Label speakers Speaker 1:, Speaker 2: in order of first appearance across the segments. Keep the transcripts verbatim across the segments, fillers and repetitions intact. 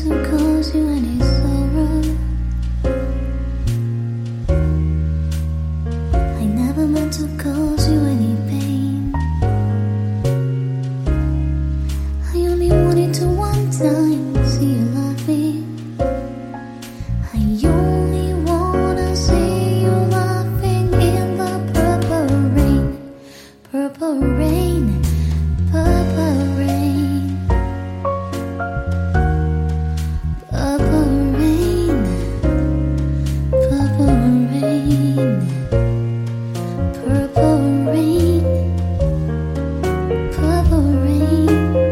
Speaker 1: to cause you any sorrow. I never meant to cause you any pain. I only wanted to one time see you laughing. I only wanna see you laughing in the purple rain, purple rain, purple rain, purple rain, purple rain, purple rain, purple rain.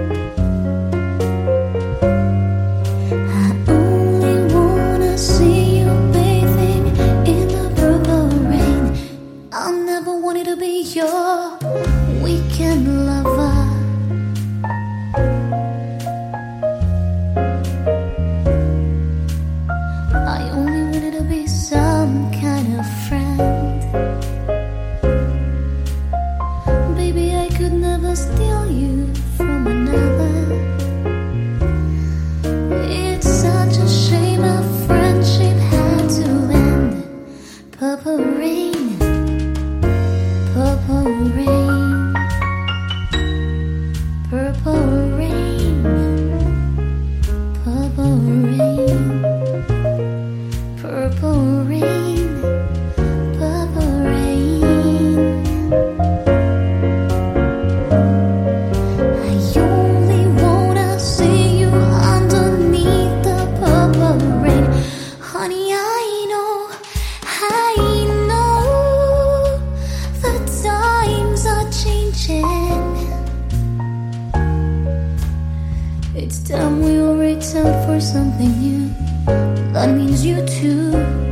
Speaker 1: I only wanna see you bathing in the purple rain. I'll never wanted to be your weekend lover. I only wanted to be some kind of friend. Baby, I could never steal you from another. It's such a shame our friendship had to end. Purple rain, purple rain, purple rain, purple rain, purple rain, purple rain. I only wanna see you underneath the purple rain. Honey, I know, I know the times are changing. It's time we all return for something new. That means you too.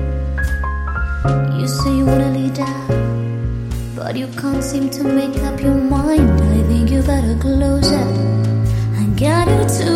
Speaker 1: You say you wanna lead out, but you can't seem to make up your mind. I think you better close it. I got you to